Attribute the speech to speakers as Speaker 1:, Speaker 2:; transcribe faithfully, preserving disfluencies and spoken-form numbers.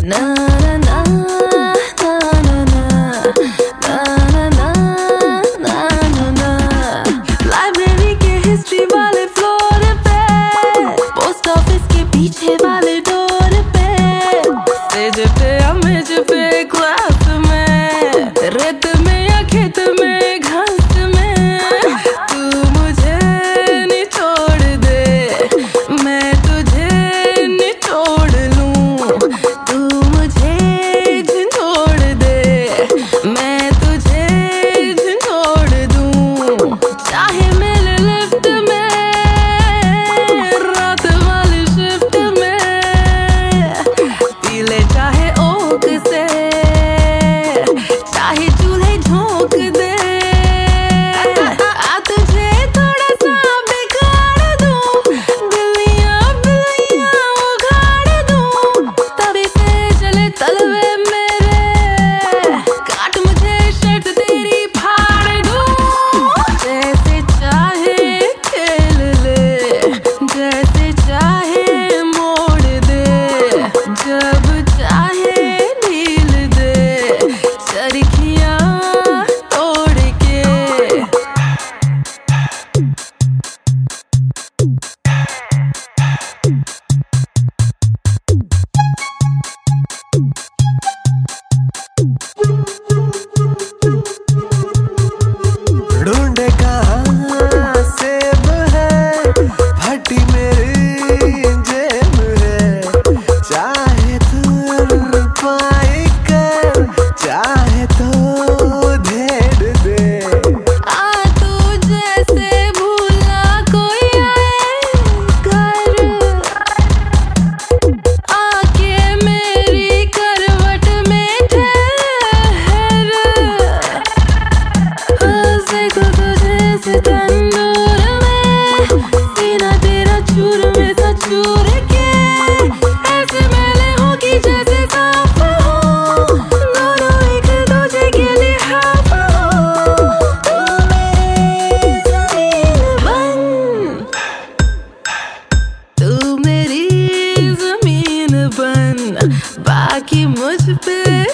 Speaker 1: ना ना ना ना ना ना ना ना ना ना ना। लाइब्रेरी के हिस्ट्री वाले फ्लोर पे, पोस्ट ऑफिस के पीछे वाले डोर पे, स्टेज पे या मेज पे क्लास में, रेत में या खेत में घास में, तू मुझे निचोड़ दे मैं तुझे निचोड़ लूं, तू मुझे झंझोड़ दे मैं तुझे झंझोड़ दूं। चाहे मेरे लिफ्ट में, रात वाली शिफ्ट में, पी ले चाहे ओक से, चाहे चूल्हे झोंक दे, आ तुझे थोड़ा सा बिगाड़ दूं, बिल्लियां बिल्लियां उखाड़ दूं, तभी से चले तलवे मेरे, काट मुझे शर्ट तेरी फाड़ दूं। जैसे चाहे खेल ले, जैसे चाहे मोड़ दे, जब चाहे ढील दे, चरखियां तोड़ के।
Speaker 2: ढूंढे कहाँ सेब है, फटी मेरी जेब है, चाहे तो पाई कर, चाहे तो धेड़ दे।
Speaker 1: आ तू जैसे भूला कोई आए घर, आके मेरी करवट में ठहर, सेको तुझे से तंदूर में, सीना तेरा चूर में सा चूर के, ऐसे मैले हो कि जैसे साफ हो, दोनों एक दूजे के लिए हाफ हो। तू मेरी ज़मीन बन, तू मेरी ज़मीन बन, बाकी मुझ पे